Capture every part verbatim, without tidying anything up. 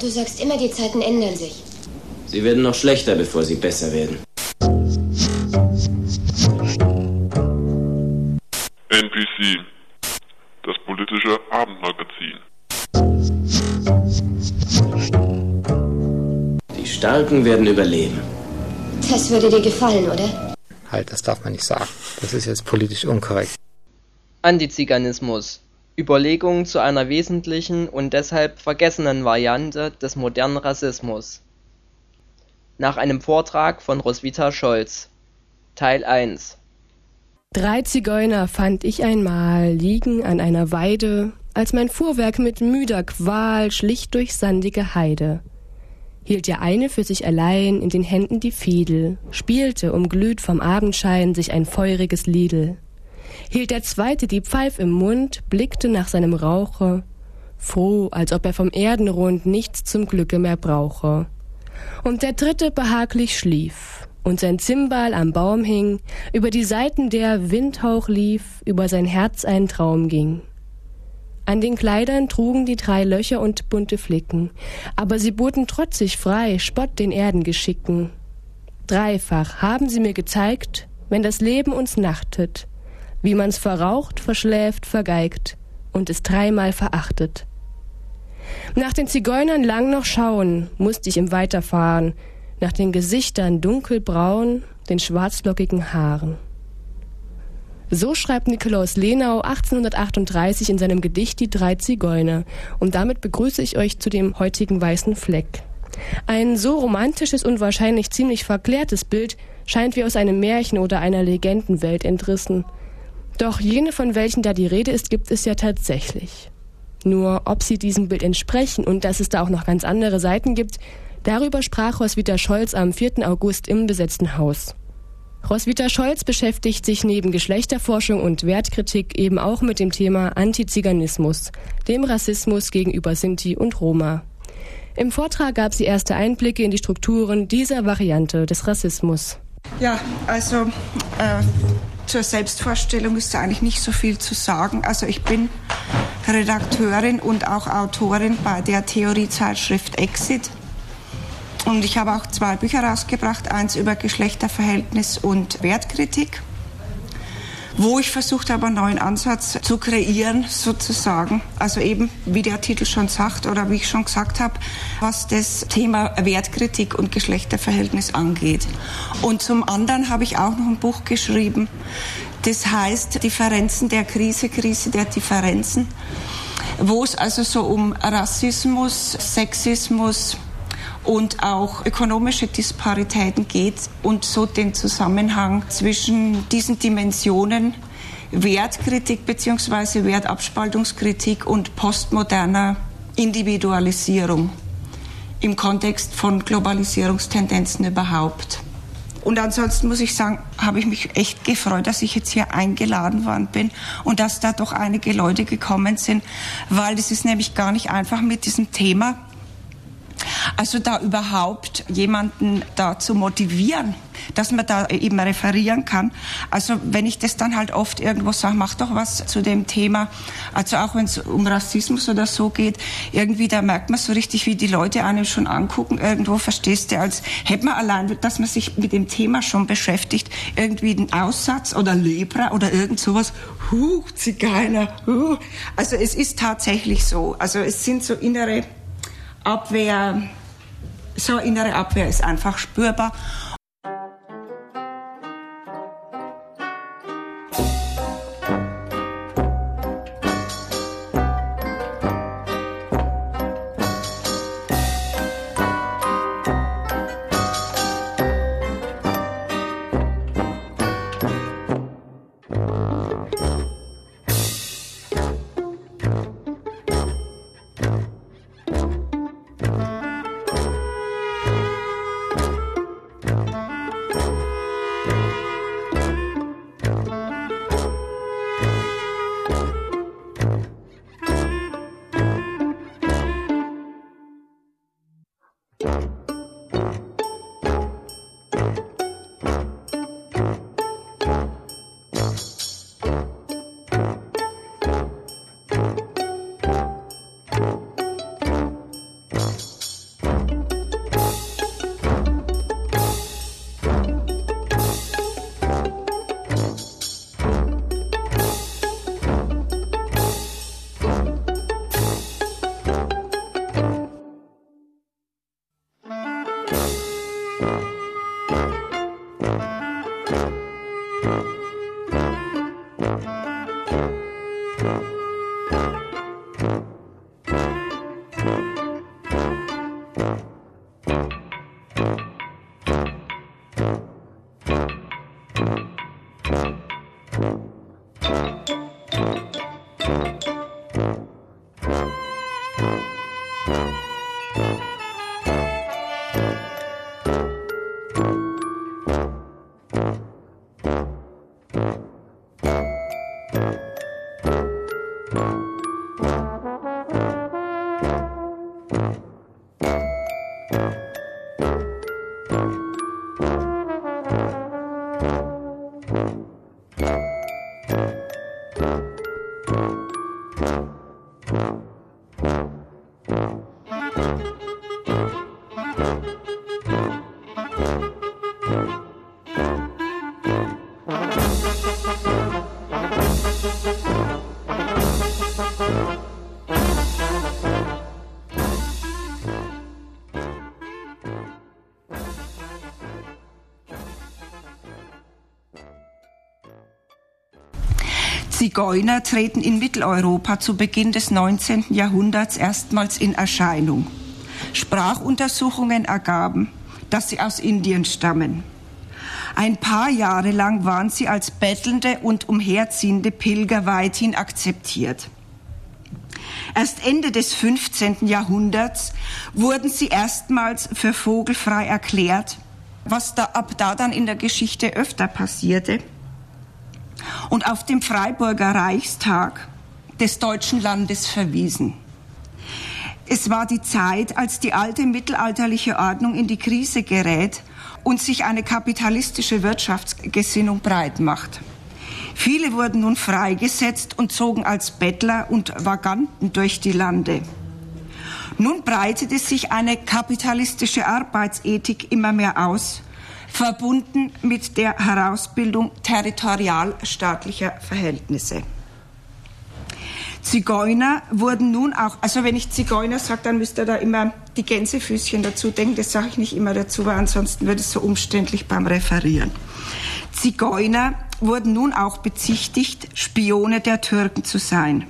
du sagst immer, die Zeiten ändern sich. Sie werden noch schlechter, bevor sie besser werden. N P C, das politische Abendmagazin. Die Starken werden überleben. Das würde dir gefallen, oder? Halt, das darf man nicht sagen. Das ist jetzt politisch unkorrekt. Antiziganismus. Überlegungen zu einer wesentlichen und deshalb vergessenen Variante des modernen Rassismus. Nach einem Vortrag von Roswitha Scholz. Teil eins. Drei Zigeuner fand ich einmal liegen an einer Weide, als mein Fuhrwerk mit müder Qual schlich durch sandige Heide. Hielt der eine für sich allein in den Händen die Fiedel, spielte, umglüht vom Abendschein, sich ein feuriges Liedl. Hielt der zweite die Pfeif im Mund, blickte nach seinem Rauche, froh, als ob er vom Erdenrund nichts zum Glücke mehr brauche. Und der dritte behaglich schlief, und sein Zimbal am Baum hing, über die Saiten der Windhauch lief, über sein Herz ein Traum ging. An den Kleidern trugen die drei Löcher und bunte Flicken, aber sie boten trotzig frei Spott den Erdengeschicken. Dreifach haben sie mir gezeigt, wenn das Leben uns nachtet, wie man's verraucht, verschläft, vergeigt und es dreimal verachtet. Nach den Zigeunern lang noch schauen, musste ich im Weiterfahren, nach den Gesichtern dunkelbraun, den schwarzlockigen Haaren. So schreibt Nikolaus Lenau achtzehnhundertachtunddreißig in seinem Gedicht Die drei Zigeuner, und damit begrüße ich euch zu dem heutigen weißen Fleck. Ein so romantisches und wahrscheinlich ziemlich verklärtes Bild scheint wie aus einem Märchen oder einer Legendenwelt entrissen. Doch jene, von welchen da die Rede ist, gibt es ja tatsächlich. Nur ob sie diesem Bild entsprechen und dass es da auch noch ganz andere Seiten gibt, darüber sprach Roswitha Scholz am vierten August im besetzten Haus. Roswitha Scholz beschäftigt sich neben Geschlechterforschung und Wertkritik eben auch mit dem Thema Antiziganismus, dem Rassismus gegenüber Sinti und Roma. Im Vortrag gab sie erste Einblicke in die Strukturen dieser Variante des Rassismus. Ja, also äh, zur Selbstvorstellung ist da eigentlich nicht so viel zu sagen. Also ich bin Redakteurin und auch Autorin bei der Theoriezeitschrift Exit. Und ich habe auch zwei Bücher rausgebracht, eins über Geschlechterverhältnis und Wertkritik, wo ich versucht habe, einen neuen Ansatz zu kreieren, sozusagen. Also eben, wie der Titel schon sagt oder wie ich schon gesagt habe, was das Thema Wertkritik und Geschlechterverhältnis angeht. Und zum anderen habe ich auch noch ein Buch geschrieben, das heißt Differenzen der Krise, Krise der Differenzen, wo es also so um Rassismus, Sexismus und auch ökonomische Disparitäten geht und so den Zusammenhang zwischen diesen Dimensionen Wertkritik bzw. Wertabspaltungskritik und postmoderner Individualisierung im Kontext von Globalisierungstendenzen überhaupt. Und ansonsten muss ich sagen, habe ich mich echt gefreut, dass ich jetzt hier eingeladen worden bin und dass da doch einige Leute gekommen sind, weil es ist nämlich gar nicht einfach mit diesem Thema, also da überhaupt jemanden da zu motivieren, dass man da eben referieren kann. Also wenn ich das dann halt oft irgendwo sage, mach doch was zu dem Thema, also auch wenn es um Rassismus oder so geht, irgendwie da merkt man so richtig, wie die Leute einem schon angucken, irgendwo verstehst du, als hätte man allein, dass man sich mit dem Thema schon beschäftigt, irgendwie einen Aussatz oder Lepra oder irgend sowas, huh, Zigeuner, huh. Also es ist tatsächlich so, also es sind so innere Abwehr, so innere Abwehr ist einfach spürbar. Zigeuner treten in Mitteleuropa zu Beginn des neunzehnten Jahrhunderts erstmals in Erscheinung. Sprachuntersuchungen ergaben, dass sie aus Indien stammen. Ein paar Jahre lang waren sie als bettelnde und umherziehende Pilger weithin akzeptiert. Erst Ende des fünfzehnten Jahrhunderts wurden sie erstmals für vogelfrei erklärt, was da, ab da dann in der Geschichte öfter passierte. Und auf dem Freiburger Reichstag des deutschen Landes verwiesen. Es war die Zeit, als die alte mittelalterliche Ordnung in die Krise gerät und sich eine kapitalistische Wirtschaftsgesinnung breit macht. Viele wurden nun freigesetzt und zogen als Bettler und Vaganten durch die Lande. Nun breitete sich eine kapitalistische Arbeitsethik immer mehr aus, verbunden mit der Herausbildung territorialstaatlicher Verhältnisse. Zigeuner wurden nun auch, also wenn ich Zigeuner sage, dann müsst ihr da immer die Gänsefüßchen dazu denken, das sage ich nicht immer dazu, weil ansonsten wird es so umständlich beim Referieren. Zigeuner wurden nun auch bezichtigt, Spione der Türken zu sein.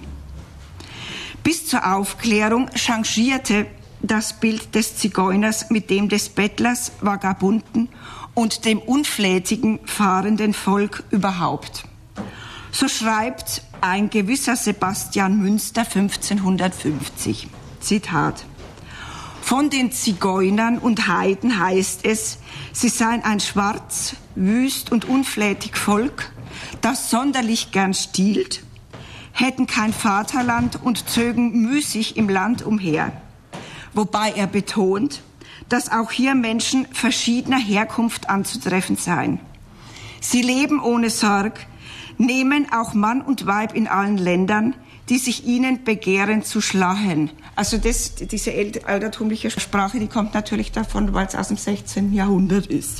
Bis zur Aufklärung changierte das Bild des Zigeuners mit dem des Bettlers, Vagabunden und dem unflätigen, fahrenden Volk überhaupt. So schreibt ein gewisser Sebastian Münster fünfzehnhundertfünfzig, Zitat: Von den Zigeunern und Heiden heißt es, sie seien ein schwarz, wüst und unflätig Volk, das sonderlich gern stiehlt, hätten kein Vaterland und zögen müßig im Land umher. Wobei er betont, dass auch hier Menschen verschiedener Herkunft anzutreffen seien. Sie leben ohne Sorg, nehmen auch Mann und Weib in allen Ländern, die sich ihnen begehren zu schlagen. Also das, diese altertümliche Sprache, die kommt natürlich davon, weil es aus dem sechzehnten Jahrhundert ist.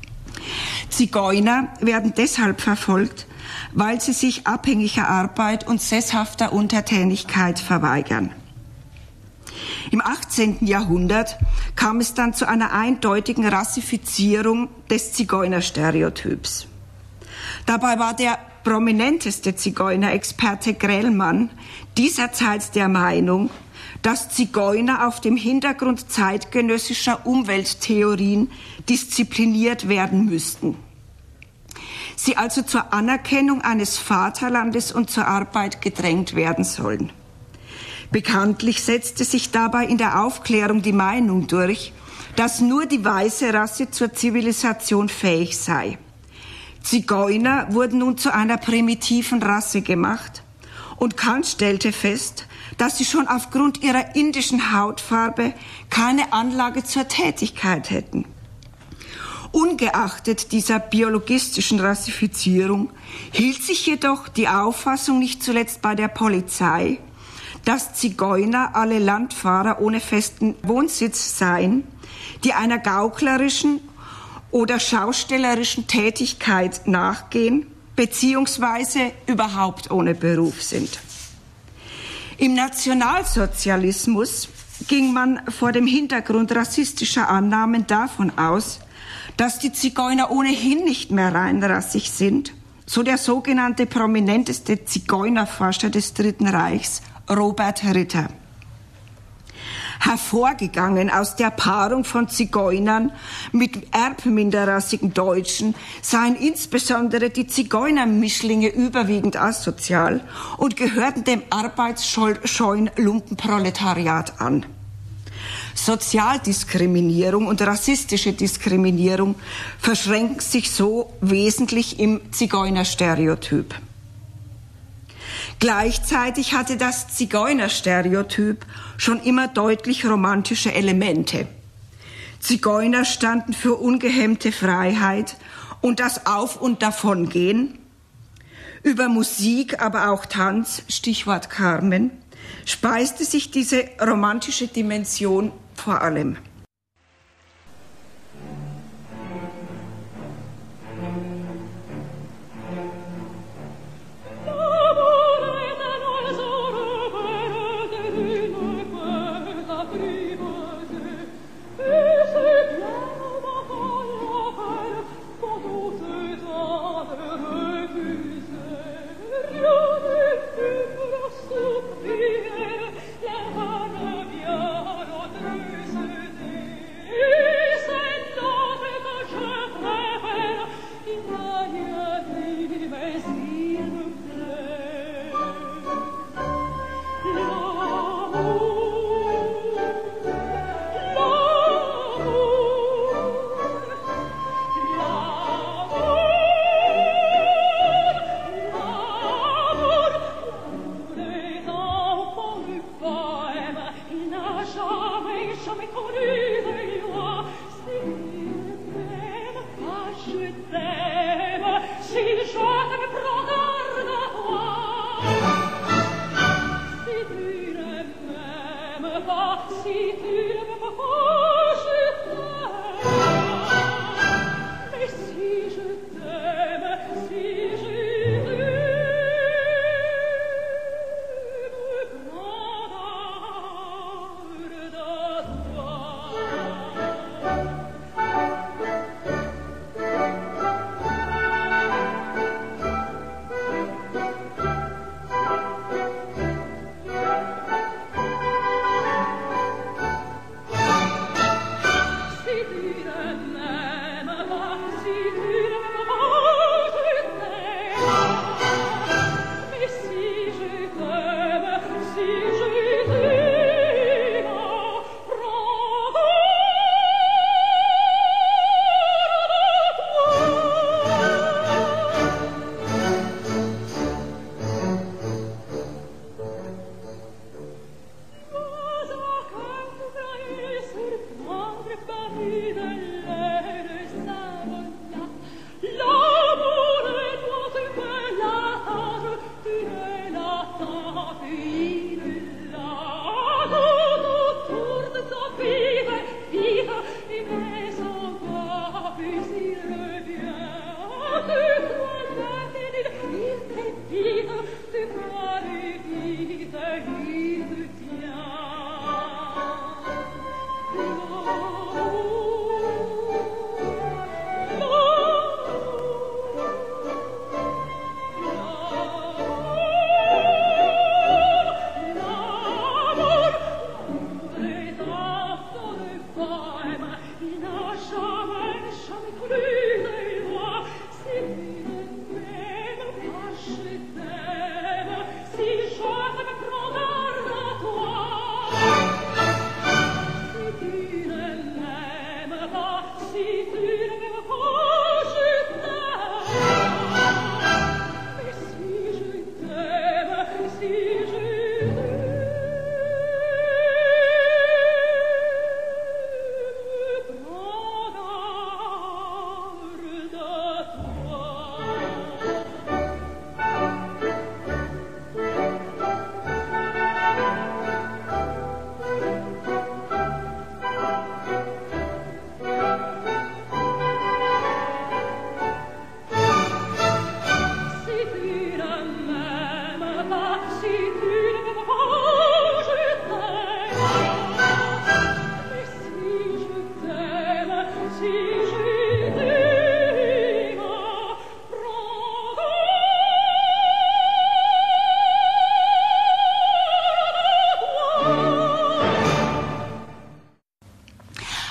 Zigeuner werden deshalb verfolgt, weil sie sich abhängiger Arbeit und sesshafter Untertänigkeit verweigern. Im achtzehnten Jahrhundert kam es dann zu einer eindeutigen Rassifizierung des Zigeunerstereotyps. Dabei war der prominenteste Zigeunerexperte Grellmann dieserzeit der Meinung, dass Zigeuner auf dem Hintergrund zeitgenössischer Umwelttheorien diszipliniert werden müssten. Sie also zur Anerkennung eines Vaterlandes und zur Arbeit gedrängt werden sollen. Bekanntlich setzte sich dabei in der Aufklärung die Meinung durch, dass nur die weiße Rasse zur Zivilisation fähig sei. Zigeuner wurden nun zu einer primitiven Rasse gemacht und Kant stellte fest, dass sie schon aufgrund ihrer indischen Hautfarbe keine Anlage zur Tätigkeit hätten. Ungeachtet dieser biologistischen Rassifizierung hielt sich jedoch die Auffassung nicht zuletzt bei der Polizei, dass Zigeuner alle Landfahrer ohne festen Wohnsitz seien, die einer gauklerischen oder schaustellerischen Tätigkeit nachgehen, beziehungsweise überhaupt ohne Beruf sind. Im Nationalsozialismus ging man vor dem Hintergrund rassistischer Annahmen davon aus, dass die Zigeuner ohnehin nicht mehr reinrassig sind, So der sogenannte prominenteste Zigeunerforscher des Dritten Reichs, Robert Ritter. Hervorgegangen aus der Paarung von Zigeunern mit erbminderrassigen Deutschen seien insbesondere die Zigeunermischlinge überwiegend asozial und gehörten dem arbeitsscheuen Lumpenproletariat an. Sozialdiskriminierung und rassistische Diskriminierung verschränken sich so wesentlich im Zigeunerstereotyp. Gleichzeitig hatte das Zigeunerstereotyp schon immer deutlich romantische Elemente. Zigeuner standen für ungehemmte Freiheit und das Auf- und Davongehen. Über Musik, aber auch Tanz, Stichwort Carmen, speiste sich diese romantische Dimension vor allem.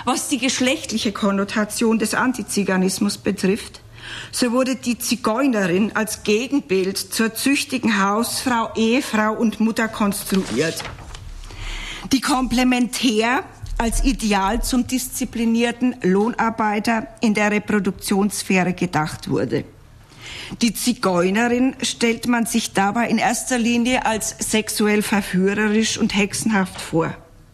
Was die geschlechtliche Konnotation des Antiziganismus betrifft, so wurde die Zigeunerin als Gegenbild zur züchtigen Hausfrau, Ehefrau und Mutter konstruiert, die komplementär als Ideal zum disziplinierten Lohnarbeiter in der Reproduktionssphäre gedacht wurde. Die Zigeunerin stellt man sich dabei in erster Linie als sexuell verführerisch und hexenhaft vor.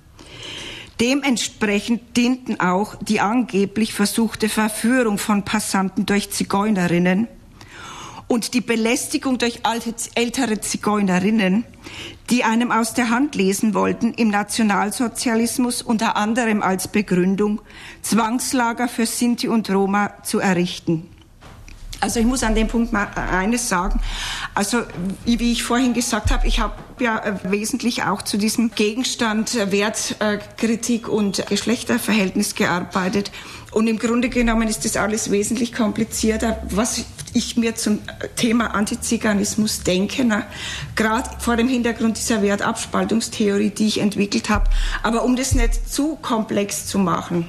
Dementsprechend dienten auch die angeblich versuchte Verführung von Passanten durch Zigeunerinnen und die Belästigung durch alte, ältere Zigeunerinnen, die einem aus der Hand lesen wollten, im Nationalsozialismus unter anderem als Begründung, Zwangslager für Sinti und Roma zu errichten. Also ich muss an dem Punkt mal eines sagen. Also wie ich vorhin gesagt habe, ich habe ja wesentlich auch zu diesem Gegenstand Wertkritik und Geschlechterverhältnis gearbeitet. Und im Grunde genommen ist das alles wesentlich komplizierter, was ich mir zum Thema Antiziganismus denke, gerade vor dem Hintergrund dieser Wertabspaltungstheorie, die ich entwickelt habe. Aber um das nicht zu komplex zu machen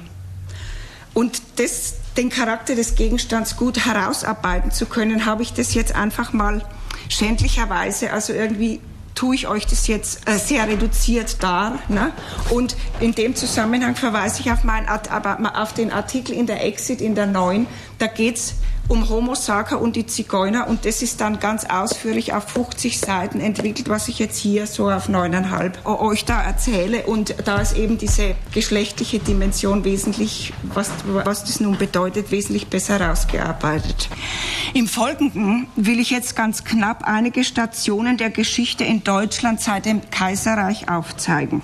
und das den Charakter des Gegenstands gut herausarbeiten zu können, habe ich das jetzt einfach mal schändlicherweise, also irgendwie tue ich euch das jetzt äh, sehr reduziert dar. Ne? Und in dem Zusammenhang verweise ich auf, mein, auf den Artikel in der Exit, in der neuen. Da geht es um Homo Sacer und die Zigeuner und das ist dann ganz ausführlich auf fünfzig Seiten entwickelt, was ich jetzt hier so auf neuneinhalb euch da erzähle. Und da ist eben diese geschlechtliche Dimension wesentlich, was, was das nun bedeutet, wesentlich besser rausgearbeitet. Im Folgenden will ich jetzt ganz knapp einige Stationen der Geschichte in Deutschland seit dem Kaiserreich aufzeigen.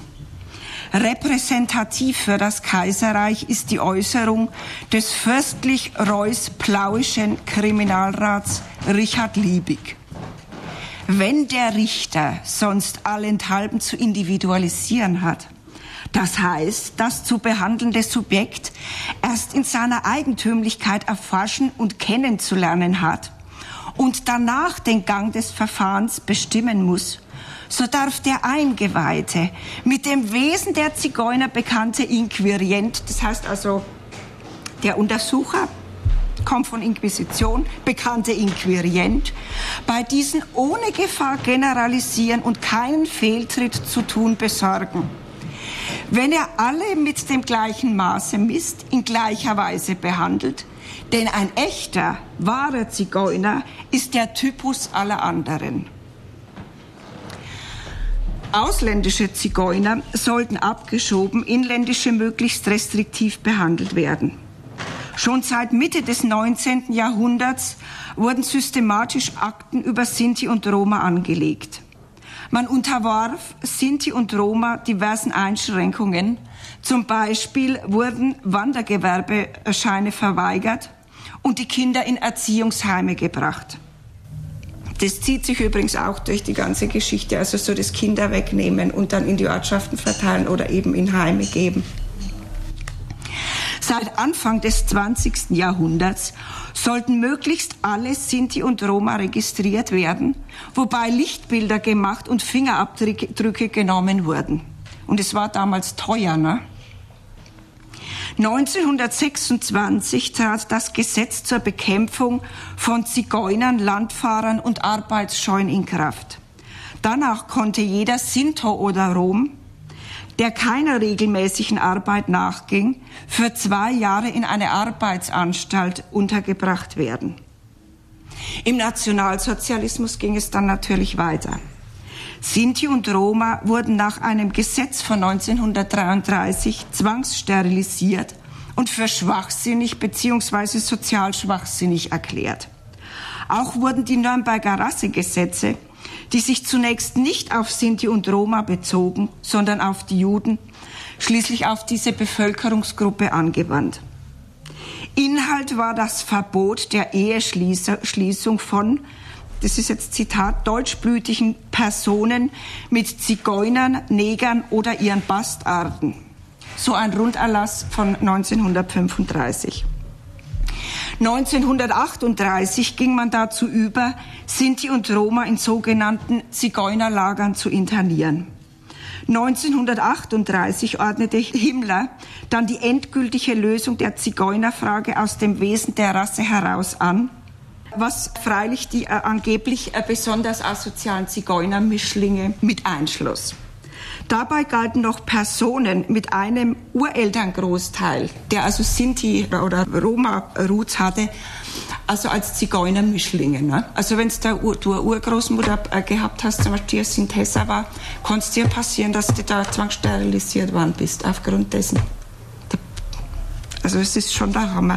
Repräsentativ für das Kaiserreich ist die Äußerung des fürstlich-reuß-plauischen Kriminalrats Richard Liebig. Wenn der Richter sonst allenthalben zu individualisieren hat, das heißt, das zu behandelnde Subjekt erst in seiner Eigentümlichkeit erforschen und kennenzulernen hat und danach den Gang des Verfahrens bestimmen muss, so darf der Eingeweihte, mit dem Wesen der Zigeuner bekannte Inquirient, das heißt also der Untersucher, kommt von Inquisition, bekannte Inquirient, bei diesen ohne Gefahr generalisieren und keinen Fehltritt zu tun besorgen. Wenn er alle mit dem gleichen Maße misst, in gleicher Weise behandelt, denn ein echter, wahrer Zigeuner ist der Typus aller anderen. Ausländische Zigeuner sollten abgeschoben, inländische möglichst restriktiv behandelt werden. Schon seit Mitte des neunzehnten Jahrhunderts wurden systematisch Akten über Sinti und Roma angelegt. Man unterwarf Sinti und Roma diversen Einschränkungen. Zum Beispiel wurden Wandergewerbescheine verweigert und die Kinder in Erziehungsheime gebracht. Das zieht sich übrigens auch durch die ganze Geschichte, also so das Kinder wegnehmen und dann in die Ortschaften verteilen oder eben in Heime geben. Seit Anfang des zwanzigsten Jahrhunderts sollten möglichst alle Sinti und Roma registriert werden, wobei Lichtbilder gemacht und Fingerabdrücke genommen wurden. Und es war damals teuer, ne? neunzehnhundertsechsundzwanzig trat das Gesetz zur Bekämpfung von Zigeunern, Landfahrern und Arbeitsscheuen in Kraft. Danach konnte jeder Sinto oder Rom, der keiner regelmäßigen Arbeit nachging, für zwei Jahre in eine Arbeitsanstalt untergebracht werden. Im Nationalsozialismus ging es dann natürlich weiter. Sinti und Roma wurden nach einem Gesetz von neunzehnhundertdreiunddreißig zwangssterilisiert und für schwachsinnig bzw. sozial schwachsinnig erklärt. Auch wurden die Nürnberger Rassegesetze, die sich zunächst nicht auf Sinti und Roma bezogen, sondern auf die Juden, schließlich auf diese Bevölkerungsgruppe angewandt. Inhalt war das Verbot der Eheschließung von, das ist jetzt Zitat, deutschblütigen Personen mit Zigeunern, Negern oder ihren Bastarden. So ein Runderlass von neunzehnhundertfünfunddreißig. neunzehnhundertachtunddreißig ging man dazu über, Sinti und Roma in sogenannten Zigeunerlagern zu internieren. neunzehnhundertachtunddreißig ordnete Himmler dann die endgültige Lösung der Zigeunerfrage aus dem Wesen der Rasse heraus an, was freilich die äh, angeblich äh, besonders asozialen Zigeunermischlinge mit einschloss. Dabei galten noch Personen mit einem Urelterngroßteil, der also Sinti oder Roma-Roots hatte, also als Zigeunermischlinge. Ne? Also wenn du eine Urgroßmutter äh, gehabt hast, zum Beispiel Sintessa war, kann es dir passieren, dass du da zwangssterilisiert worden bist, aufgrund dessen. Also es ist schon der Hammer.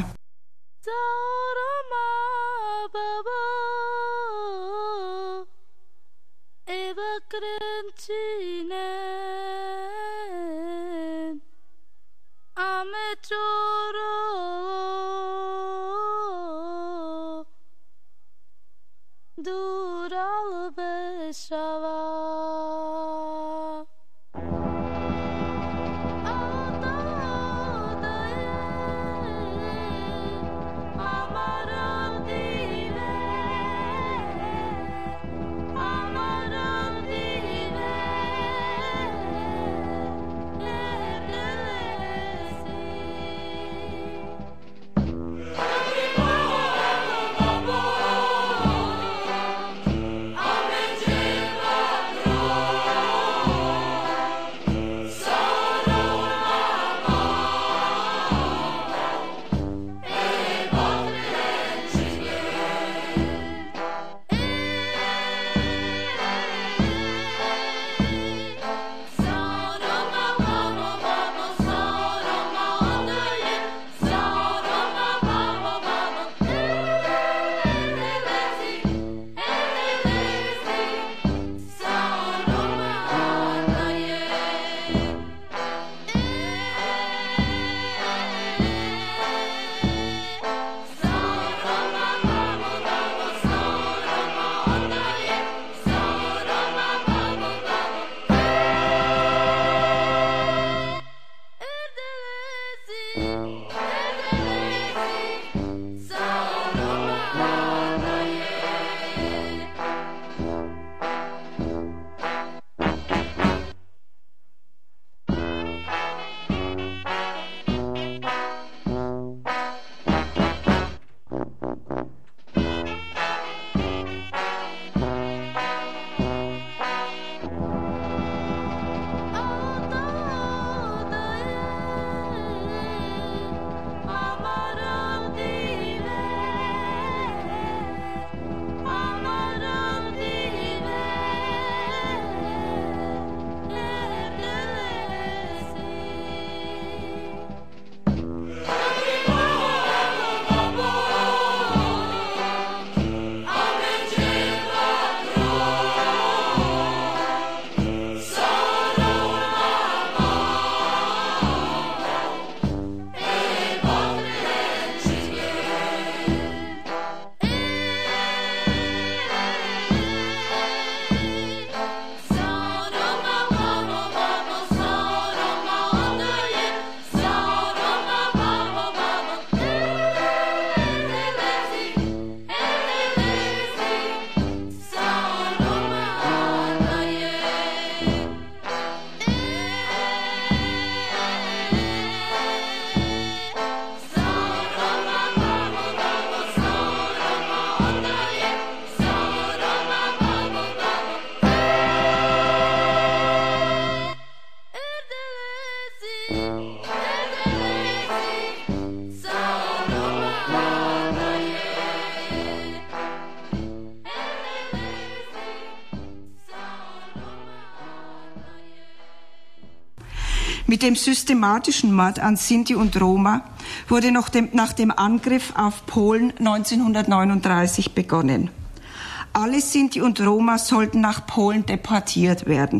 Mit dem systematischen Mord an Sinti und Roma wurde noch dem, nach dem Angriff auf Polen neunzehnhundertneununddreißig begonnen. Alle Sinti und Roma sollten nach Polen deportiert werden.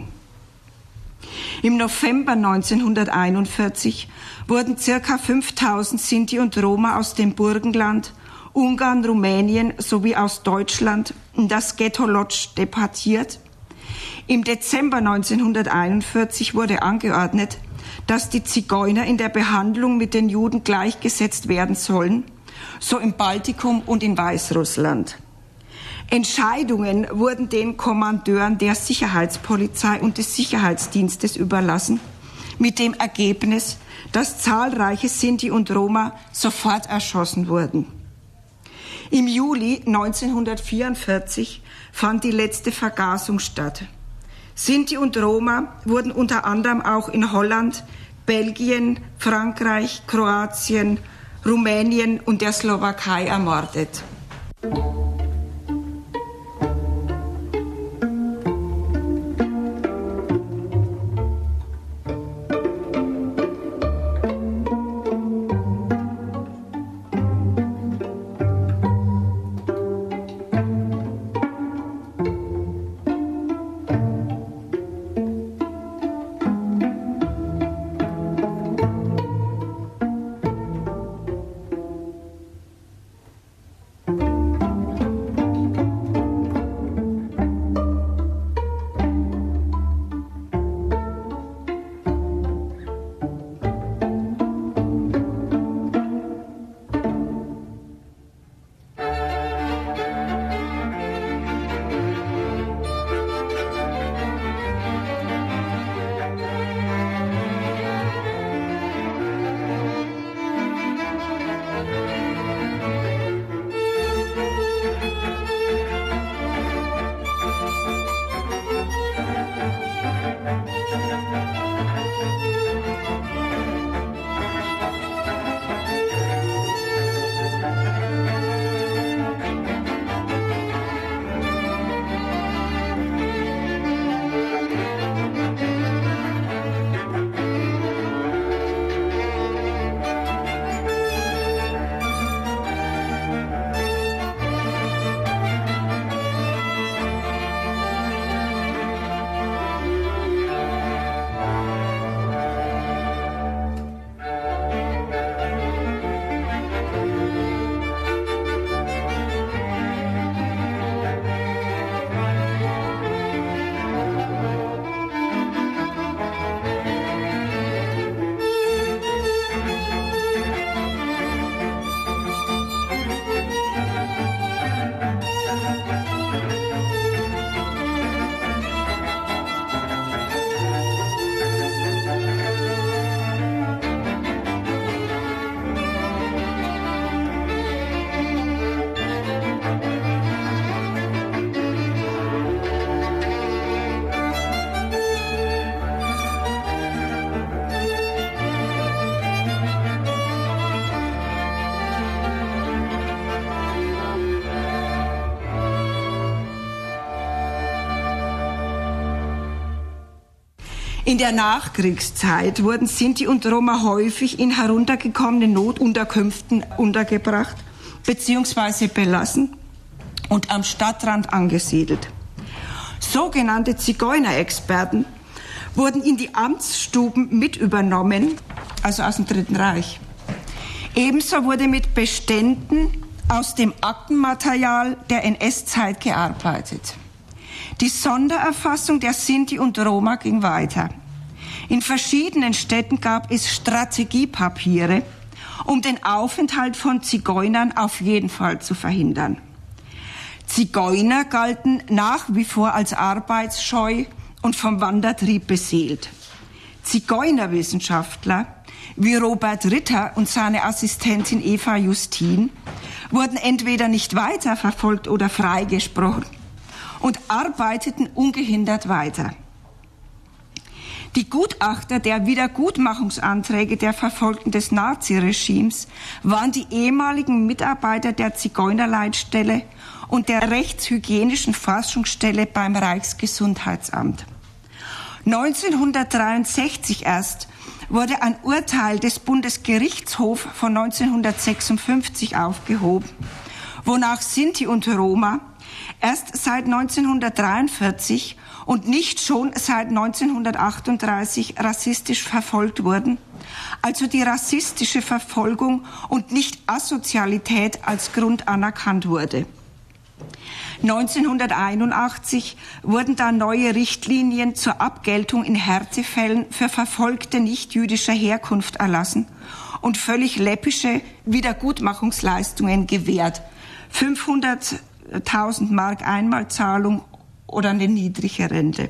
Im November neunzehnhunderteinundvierzig wurden ca. fünftausend Sinti und Roma aus dem Burgenland, Ungarn, Rumänien sowie aus Deutschland in das Ghetto Lodz deportiert. Im Dezember neunzehnhunderteinundvierzig wurde angeordnet, dass die Zigeuner in der Behandlung mit den Juden gleichgesetzt werden sollen, so im Baltikum und in Weißrussland. Entscheidungen wurden den Kommandeuren der Sicherheitspolizei und des Sicherheitsdienstes überlassen, mit dem Ergebnis, dass zahlreiche Sinti und Roma sofort erschossen wurden. Im Juli neunzehnhundertvierundvierzig fand die letzte Vergasung statt. Sinti und Roma wurden unter anderem auch in Holland, Belgien, Frankreich, Kroatien, Rumänien und der Slowakei ermordet. In der Nachkriegszeit wurden Sinti und Roma häufig in heruntergekommenen Notunterkünften untergebracht bzw. belassen und am Stadtrand angesiedelt. Sogenannte Zigeunerexperten wurden in die Amtsstuben mit übernommen, also aus dem Dritten Reich. Ebenso wurde mit Beständen aus dem Aktenmaterial der N S-Zeit gearbeitet. Die Sondererfassung der Sinti und Roma ging weiter. In verschiedenen Städten gab es Strategiepapiere, um den Aufenthalt von Zigeunern auf jeden Fall zu verhindern. Zigeuner galten nach wie vor als arbeitsscheu und vom Wandertrieb beseelt. Zigeunerwissenschaftler wie Robert Ritter und seine Assistentin Eva Justin wurden entweder nicht weiterverfolgt oder freigesprochen und arbeiteten ungehindert weiter. Die Gutachter der Wiedergutmachungsanträge der Verfolgten des Naziregimes waren die ehemaligen Mitarbeiter der Zigeunerleitstelle und der rechtshygienischen Forschungsstelle beim Reichsgesundheitsamt. neunzehnhundertdreiundsechzig erst wurde ein Urteil des Bundesgerichtshofs von neunzehnhundertsechsundfünfzig aufgehoben, wonach Sinti und Roma erst seit neunzehnhundertdreiundvierzig und nicht schon seit neunzehnhundertachtunddreißig rassistisch verfolgt wurden, also die rassistische Verfolgung und nicht Asozialität als Grund anerkannt wurde. neunzehnhunderteinundachtzig wurden dann neue Richtlinien zur Abgeltung in Härtefällen für Verfolgte nicht-jüdischer Herkunft erlassen und völlig läppische Wiedergutmachungsleistungen gewährt. fünfhundert tausend Mark Einmalzahlung oder eine niedrige Rente.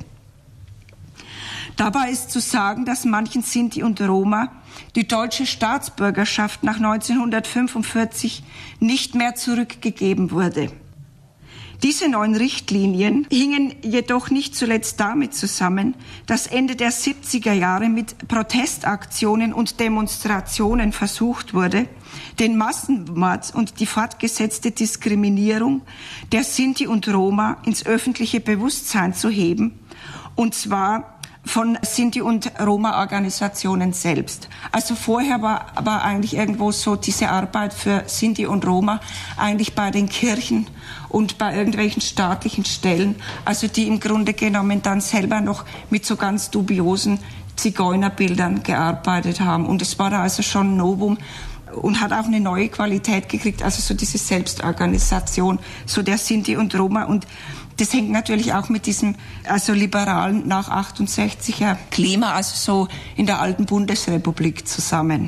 Dabei ist zu sagen, dass manchen Sinti und Roma die deutsche Staatsbürgerschaft nach neunzehnhundertfünfundvierzig nicht mehr zurückgegeben wurde. Diese neuen Richtlinien hingen jedoch nicht zuletzt damit zusammen, dass Ende der siebziger Jahre mit Protestaktionen und Demonstrationen versucht wurde, den Massenmord und die fortgesetzte Diskriminierung der Sinti und Roma ins öffentliche Bewusstsein zu heben, und zwar von Sinti- und Roma-Organisationen selbst. Also vorher war, war eigentlich irgendwo so diese Arbeit für Sinti und Roma eigentlich bei den Kirchen und bei irgendwelchen staatlichen Stellen, also die im Grunde genommen dann selber noch mit so ganz dubiosen Zigeunerbildern gearbeitet haben. Und es war da also schon ein Novum und hat auch eine neue Qualität gekriegt, also so diese Selbstorganisation, so der Sinti und Roma. Und das hängt natürlich auch mit diesem also liberalen nach achtundsechziger Klima, also so in der alten Bundesrepublik zusammen.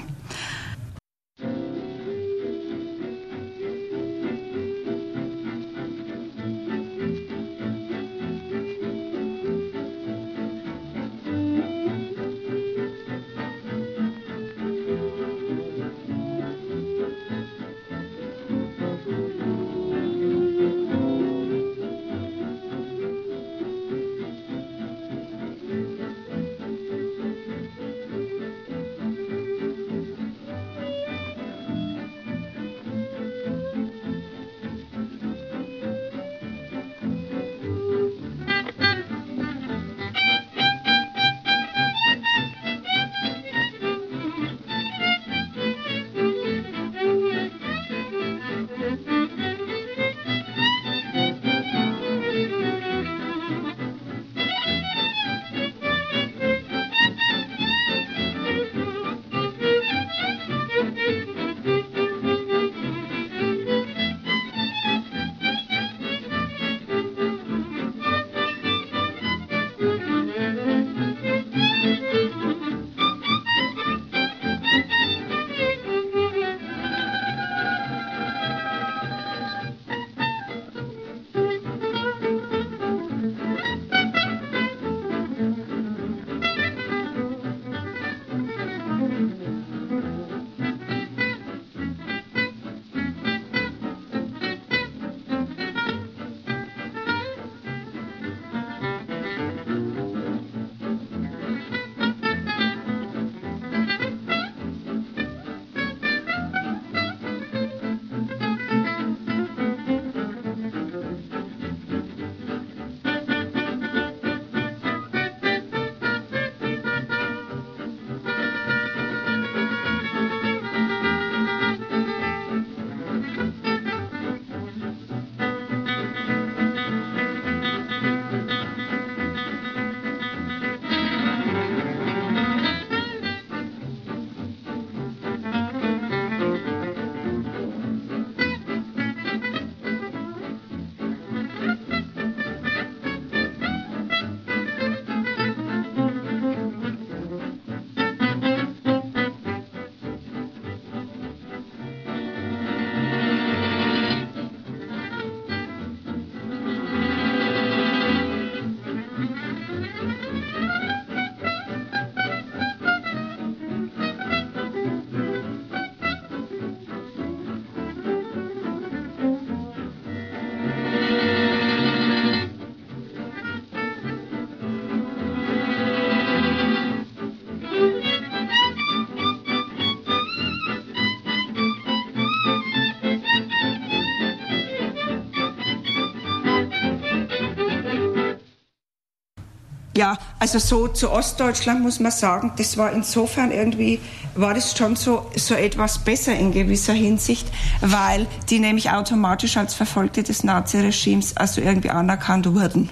Ja, also so zu Ostdeutschland muss man sagen, das war insofern irgendwie, war das schon so, so etwas besser in gewisser Hinsicht, weil die nämlich automatisch als Verfolgte des Naziregimes also irgendwie anerkannt wurden.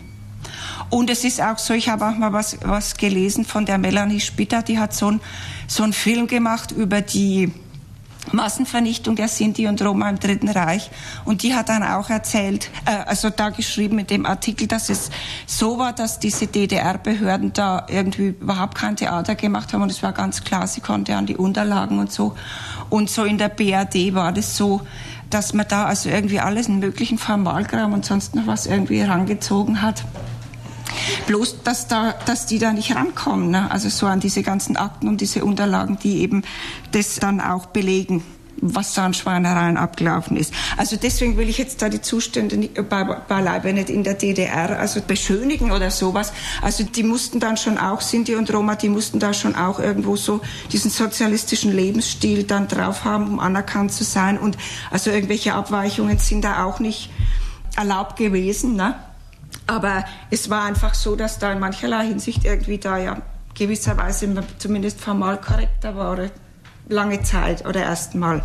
Und es ist auch so, ich habe auch mal was, was gelesen von der Melanie Spitter, die hat so ein, so einen Film gemacht über die Massenvernichtung der Sinti und Roma im Dritten Reich. Und die hat dann auch erzählt, äh, also da geschrieben in dem Artikel, dass es so war, dass diese D D R-Behörden da irgendwie überhaupt kein Theater gemacht haben. Und es war ganz klar, sie konnte an die Unterlagen und so. Und so in der B R D war das so, dass man da also irgendwie alles in möglichen Formalkram und sonst noch was irgendwie herangezogen hat. Bloß, dass, da, dass die da nicht rankommen, ne? Also so an diese ganzen Akten und diese Unterlagen, die eben das dann auch belegen, was da an Schweinereien abgelaufen ist. Also deswegen will ich jetzt da die Zustände nicht, bei, beileibe nicht in der D D R also beschönigen oder sowas. Also die mussten dann schon auch, Sinti und Roma, die mussten da schon auch irgendwo so diesen sozialistischen Lebensstil dann drauf haben, um anerkannt zu sein. Und also irgendwelche Abweichungen sind da auch nicht erlaubt gewesen, ne? Aber es war einfach so, dass da in mancherlei Hinsicht irgendwie da ja gewisserweise zumindest formal korrekter war, lange Zeit oder erst mal.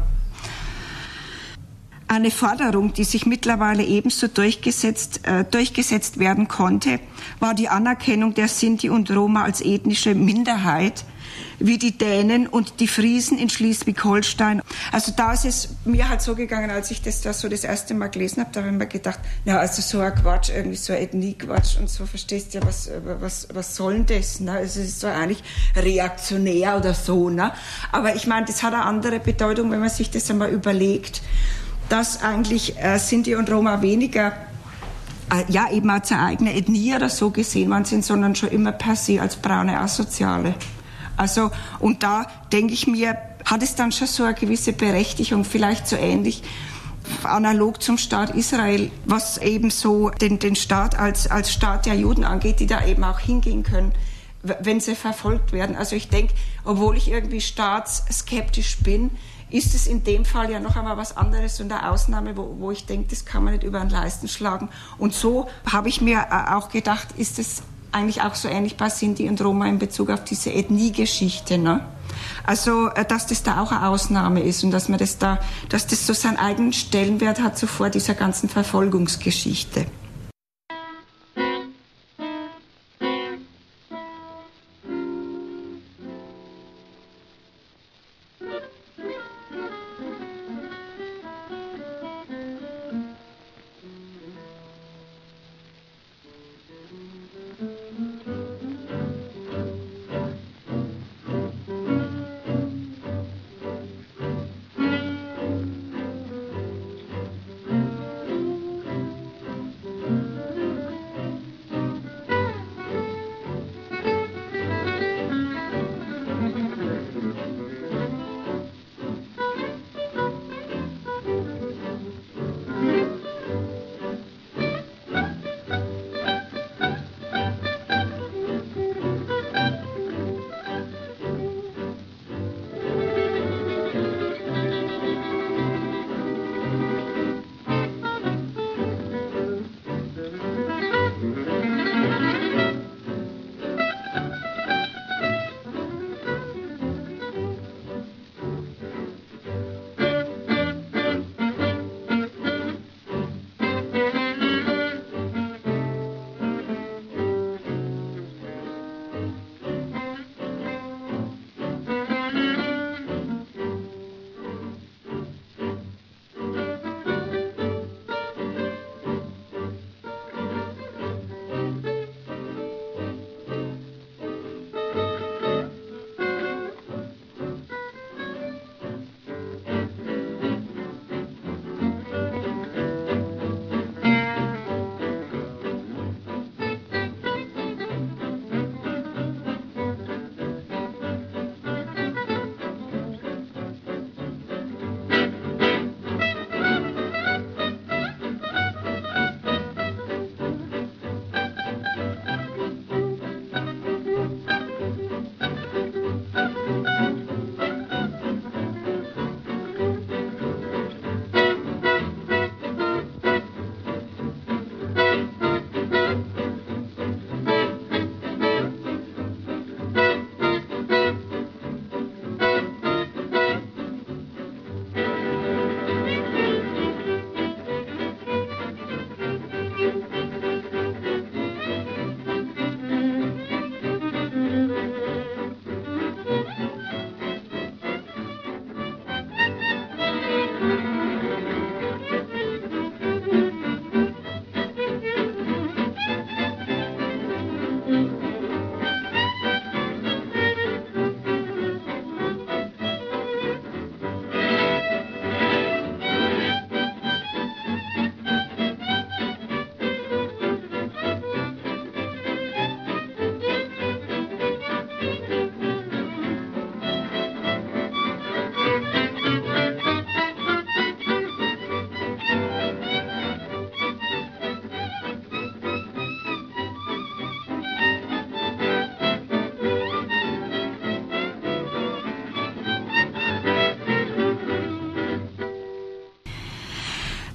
Eine Forderung, die sich mittlerweile ebenso durchgesetzt, äh, durchgesetzt werden konnte, war die Anerkennung der Sinti und Roma als ethnische Minderheit, wie die Dänen und die Friesen in Schleswig-Holstein. Also da ist es mir halt so gegangen, als ich das da so das erste Mal gelesen habe, da habe ich mir gedacht, na also so ein Quatsch, irgendwie so ein Ethnie-Quatsch und so, verstehst du ja, was, was, was soll denn das? Ne? Also es ist so eigentlich reaktionär oder so. Ne? Aber ich meine, das hat eine andere Bedeutung, wenn man sich das einmal überlegt, dass eigentlich äh, Sinti und Roma weniger äh, ja eben als eine eigene Ethnie oder so gesehen worden sind, sondern schon immer per se als braune Asoziale. Also, und da denke ich mir, hat es dann schon so eine gewisse Berechtigung, vielleicht so ähnlich analog zum Staat Israel, was eben so den, den Staat als, als Staat der Juden angeht, die da eben auch hingehen können, wenn sie verfolgt werden. Also ich denke, obwohl ich irgendwie staatsskeptisch bin, ist es in dem Fall ja noch einmal was anderes und eine Ausnahme, wo, wo ich denke, das kann man nicht über den Leisten schlagen. Und so habe ich mir auch gedacht, ist es eigentlich auch so ähnlich bei Sinti und Roma in Bezug auf diese Ethniegeschichte, ne? Also, dass das da auch eine Ausnahme ist und dass man das da, dass das so seinen eigenen Stellenwert hat, so vor dieser ganzen Verfolgungsgeschichte.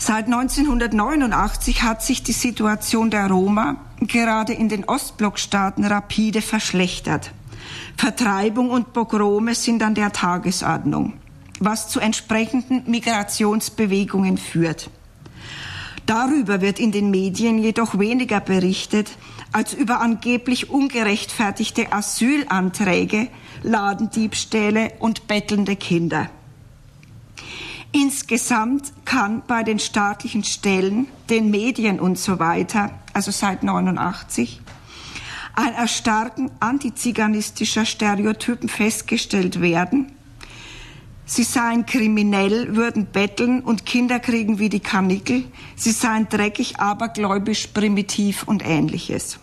Seit neunzehnhundertneunundachtzig hat sich die Situation der Roma gerade in den Ostblockstaaten rapide verschlechtert. Vertreibung und Pogrome sind an der Tagesordnung, was zu entsprechenden Migrationsbewegungen führt. Darüber wird in den Medien jedoch weniger berichtet als über angeblich ungerechtfertigte Asylanträge, Ladendiebstähle und bettelnde Kinder. Insgesamt kann bei den staatlichen Stellen, den Medien und so weiter, also seit neunundachtzig, ein Erstarken antiziganistischer Stereotypen festgestellt werden. Sie seien kriminell, würden betteln und Kinder kriegen wie die Karnickel. Sie seien dreckig, abergläubisch, primitiv und Ähnliches.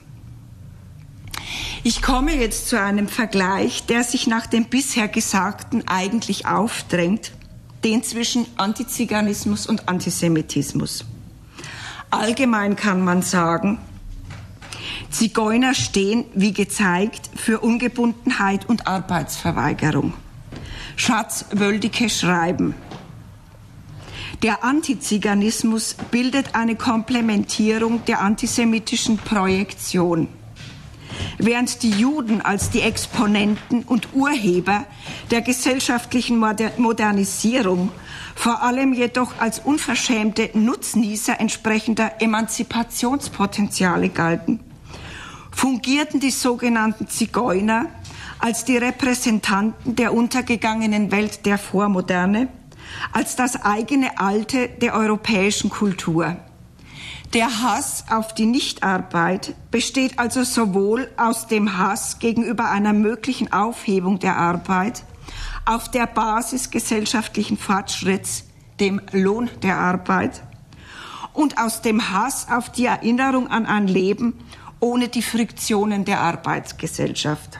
Ich komme jetzt zu einem Vergleich, der sich nach dem bisher Gesagten eigentlich aufdrängt, den zwischen Antiziganismus und Antisemitismus. Allgemein kann man sagen, Zigeuner stehen, wie gezeigt, für Ungebundenheit und Arbeitsverweigerung. Schatz Wöldike schreiben: Der Antiziganismus bildet eine Komplementierung der antisemitischen Projektion. Während die Juden als die Exponenten und Urheber der gesellschaftlichen Modernisierung, vor allem jedoch als unverschämte Nutznießer entsprechender Emanzipationspotenziale galten, fungierten die sogenannten Zigeuner als die Repräsentanten der untergegangenen Welt der Vormoderne, als das eigene Alte der europäischen Kultur. Der Hass auf die Nichtarbeit besteht also sowohl aus dem Hass gegenüber einer möglichen Aufhebung der Arbeit auf der Basis gesellschaftlichen Fortschritts, dem Lohn der Arbeit, und aus dem Hass auf die Erinnerung an ein Leben ohne die Friktionen der Arbeitsgesellschaft.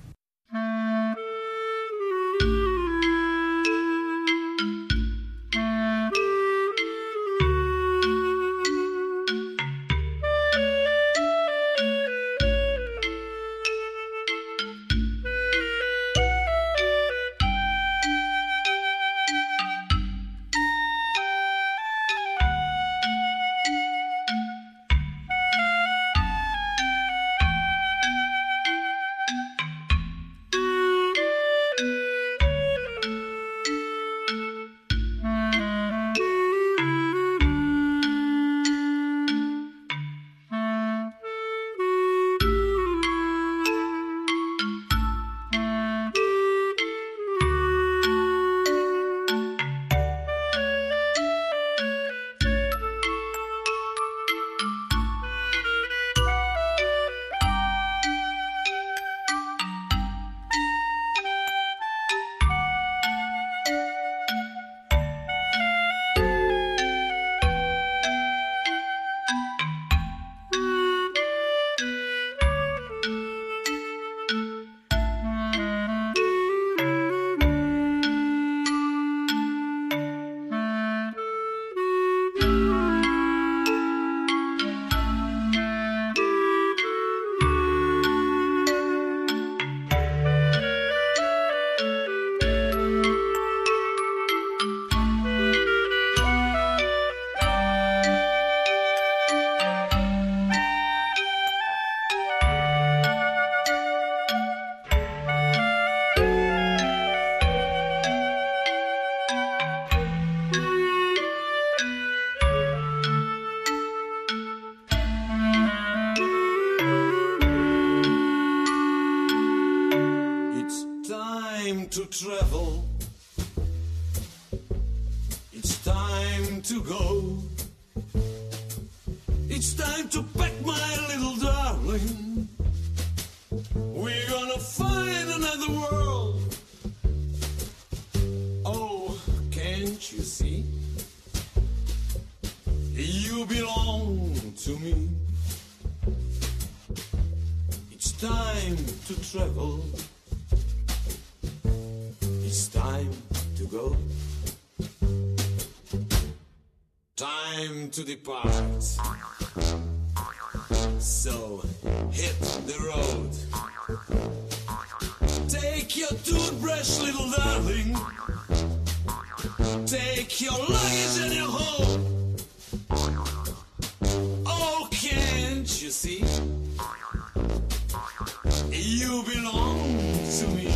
To travel, it's time to go, it's time to pack my little darling, we're gonna find another world. Oh, can't you see, you belong to me, it's time to travel, it's time to go, time to depart, so hit the road, take your toothbrush little darling, take your luggage and your home, see? You belong to me.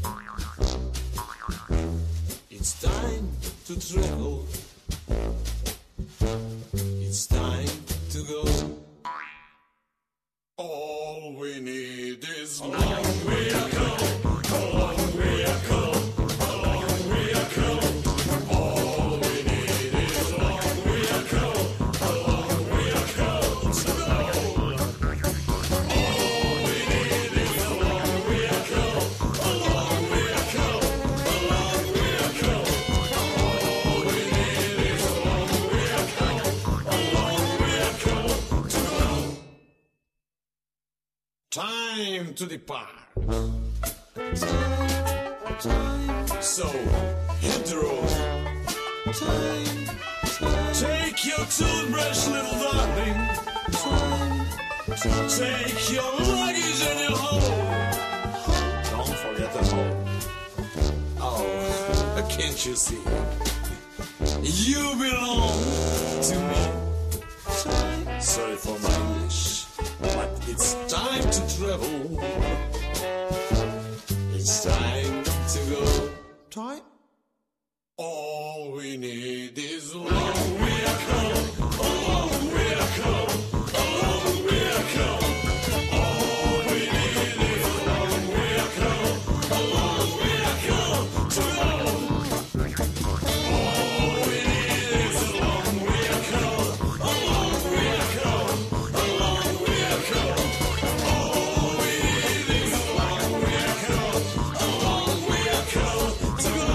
It's time to travel. It's time to go. All we need is a long way to go. A long way to go. A long way to go. All we need is a long way to go. A long way to go. To go. All we need is a long way to go. A long way to go. A long way to go. All we need is a long way to go. A long way to go. To go. Time to depart. So, hit the road. Time, time. Take your toothbrush, little darling. Time, time. Take your luggage and your home. Don't forget the home. Oh, can't you see? You belong to me. Time. Sorry for my English, but it's time to travel. It's time to go. Time? All we need is a long way to go. A long way to go. A long way to go. All we need is a long way to go. A long way to go. To go. All we need is a long way to go. A long way to go. A long way to go. All we need is a long way to go. A long way to go. To go.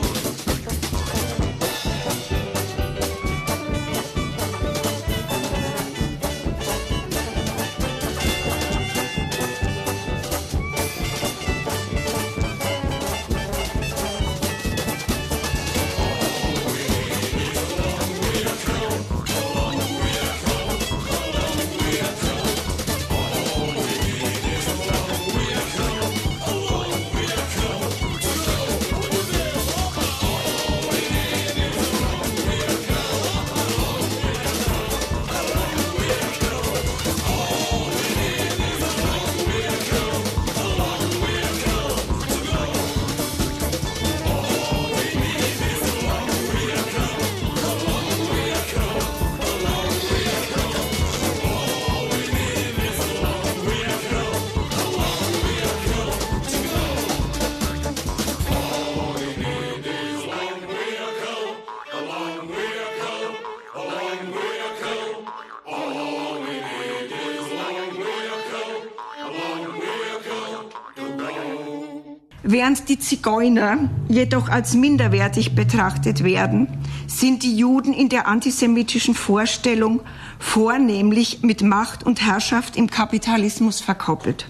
Während die Zigeuner jedoch als minderwertig betrachtet werden, sind die Juden in der antisemitischen Vorstellung vornehmlich mit Macht und Herrschaft im Kapitalismus verkoppelt.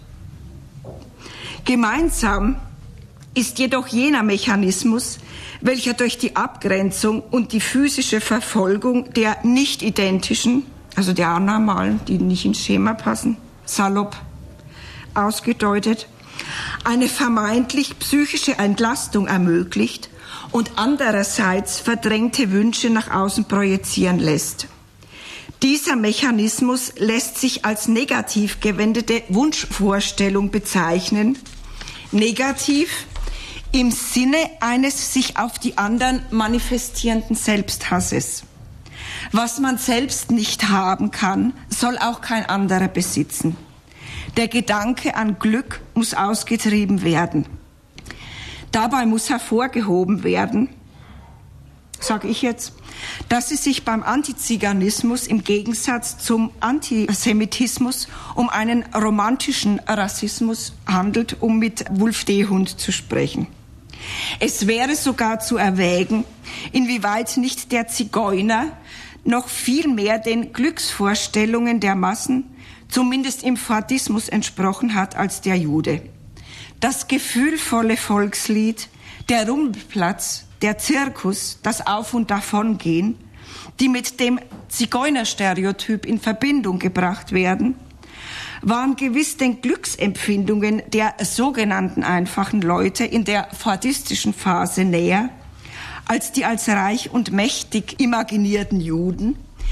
Gemeinsam ist jedoch jener Mechanismus, welcher durch die Abgrenzung und die physische Verfolgung der nicht identischen, also der anormalen, die nicht ins Schema passen, salopp ausgedeutet, eine vermeintlich psychische Entlastung ermöglicht und andererseits verdrängte Wünsche nach außen projizieren lässt. Dieser Mechanismus lässt sich als negativ gewendete Wunschvorstellung bezeichnen. Negativ im Sinne eines sich auf die anderen manifestierenden Selbsthasses. Was man selbst nicht haben kann, soll auch kein anderer besitzen. Der Gedanke an Glück muss ausgetrieben werden. Dabei muss hervorgehoben werden, sage ich jetzt, dass es sich beim Antiziganismus im Gegensatz zum Antisemitismus um einen romantischen Rassismus handelt, um mit Wulf Dehund zu sprechen. Es wäre sogar zu erwägen, inwieweit nicht der Zigeuner noch viel mehr den Glücksvorstellungen der Massen, zumindest im Fadismus, entsprochen hat als der Jude. Das gefühlvolle Volkslied, der Rummelplatz, der Zirkus, das Auf- und Davongehen, die mit dem Zigeunerstereotyp in Verbindung gebracht werden, waren gewiss den Glücksempfindungen der sogenannten einfachen Leute in der fadistischen Phase näher als die als reich und mächtig imaginierten Juden,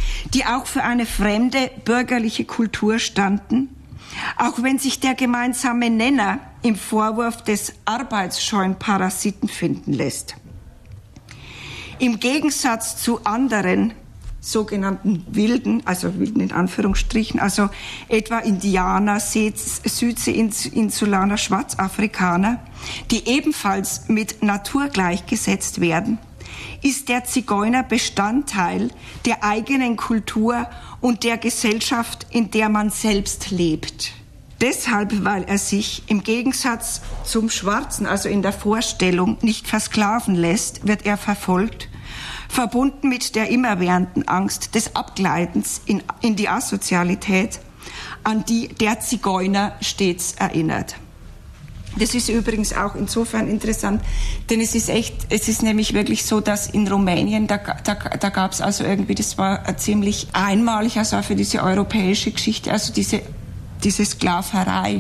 die auch für eine fremde bürgerliche Kultur standen, auch wenn sich der gemeinsame Nenner im Vorwurf des arbeitsscheuen Parasiten finden lässt. Im Gegensatz zu anderen sogenannten Wilden, also Wilden in Anführungsstrichen, also etwa Indianer, Südseeinsulaner, Schwarzafrikaner, die ebenfalls mit Natur gleichgesetzt werden, ist der Zigeuner Bestandteil der eigenen Kultur und der Gesellschaft, in der man selbst lebt. Deshalb, weil er sich im Gegensatz zum Schwarzen, also in der Vorstellung, nicht versklaven lässt, wird er verfolgt, verbunden mit der immerwährenden Angst des Abgleitens in, in die Asozialität, an die der Zigeuner stets erinnert. Das ist übrigens auch insofern interessant, denn es ist echt, es ist nämlich wirklich so, dass in Rumänien, da, da, da gab es also irgendwie, das war ziemlich einmalig, also auch für diese europäische Geschichte, also diese, diese Sklaverei.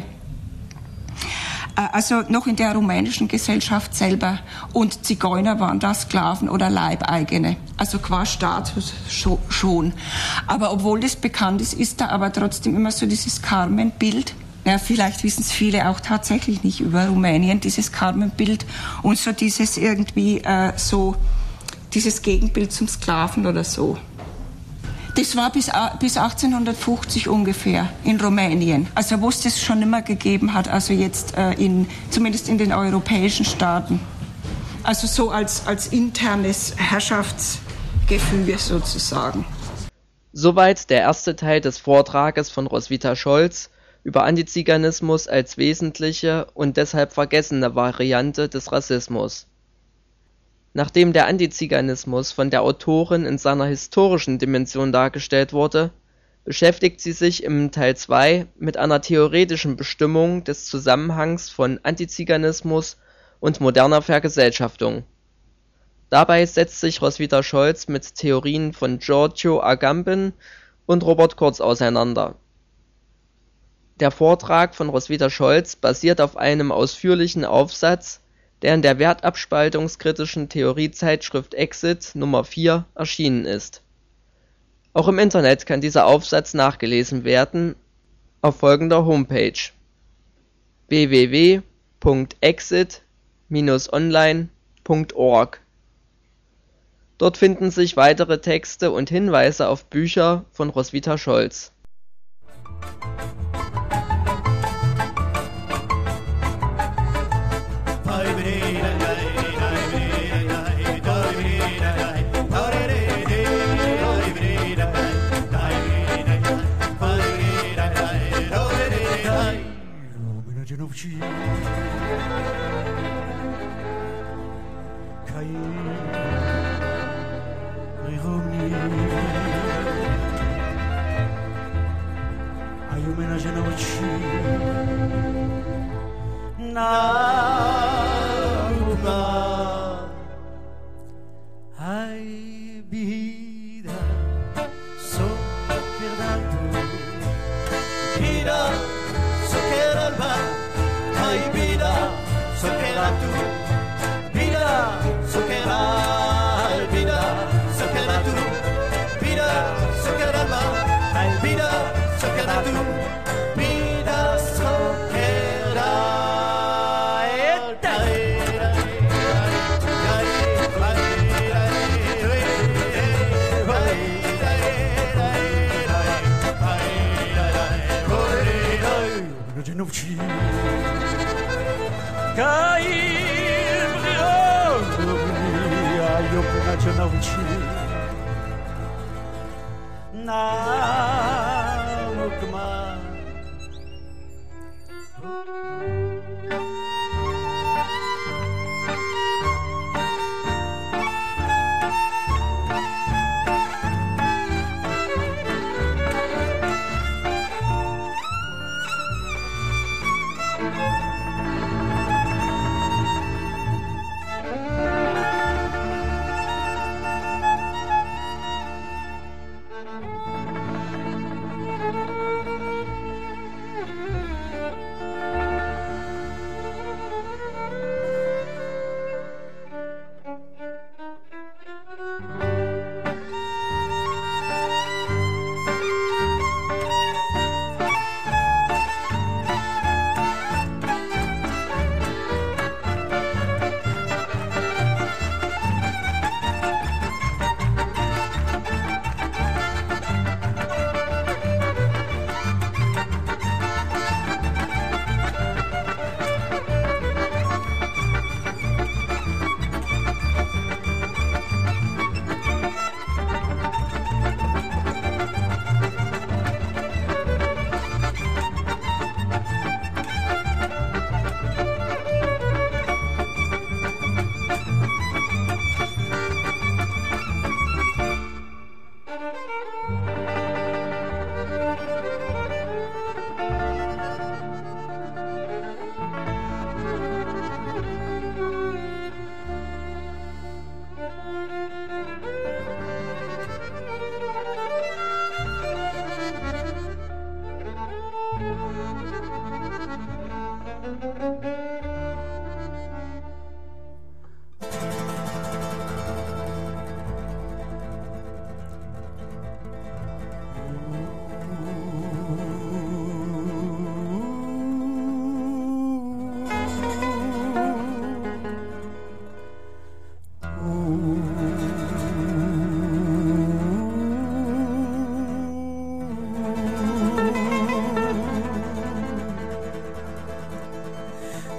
Also noch in der rumänischen Gesellschaft selber. Und Zigeuner waren da Sklaven oder Leibeigene. Also qua Status schon. Aber obwohl das bekannt ist, ist da aber trotzdem immer so dieses Carmen-Bild. Ja, vielleicht wissen es viele auch tatsächlich nicht über Rumänien, dieses Carmen-Bild. Und so dieses irgendwie äh, so, dieses Gegenbild zum Sklaven oder so. Das war bis, bis achtzehnhundertfünfzig ungefähr in Rumänien, also wo es das schon immer gegeben hat, also jetzt äh, in, zumindest in den europäischen Staaten. Also so als, als internes Herrschaftsgefüge sozusagen. Soweit der erste Teil des Vortrages von Roswitha Scholz über Antiziganismus als wesentliche und deshalb vergessene Variante des Rassismus. Nachdem der Antiziganismus von der Autorin in seiner historischen Dimension dargestellt wurde, beschäftigt sie sich im Teil zwei mit einer theoretischen Bestimmung des Zusammenhangs von Antiziganismus und moderner Vergesellschaftung. Dabei setzt sich Roswitha Scholz mit Theorien von Giorgio Agamben und Robert Kurz auseinander. Der Vortrag von Roswitha Scholz basiert auf einem ausführlichen Aufsatz, der in der wertabspaltungskritischen Theoriezeitschrift Exit Nummer vier erschienen ist. Auch im Internet kann dieser Aufsatz nachgelesen werden auf folgender Homepage: w w w punkt exit Bindestrich online punkt org. Dort finden sich weitere Texte und Hinweise auf Bücher von Roswitha Scholz.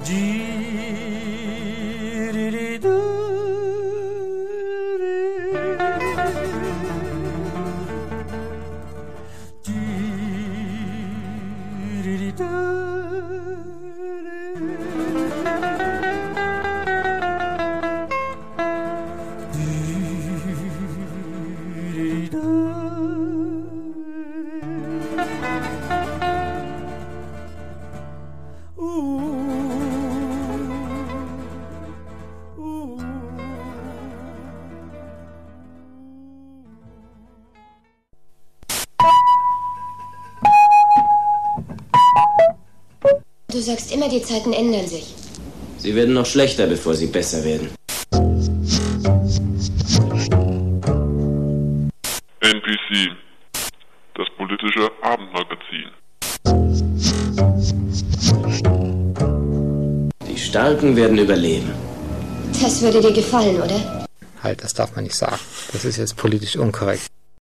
Du sagst immer, die Zeiten ändern sich. Sie werden noch schlechter, bevor sie besser werden. N B C, das politische Abendmagazin. Die Starken werden überleben. Das würde dir gefallen, oder? Halt, das darf man nicht sagen. Das ist jetzt politisch unkorrekt.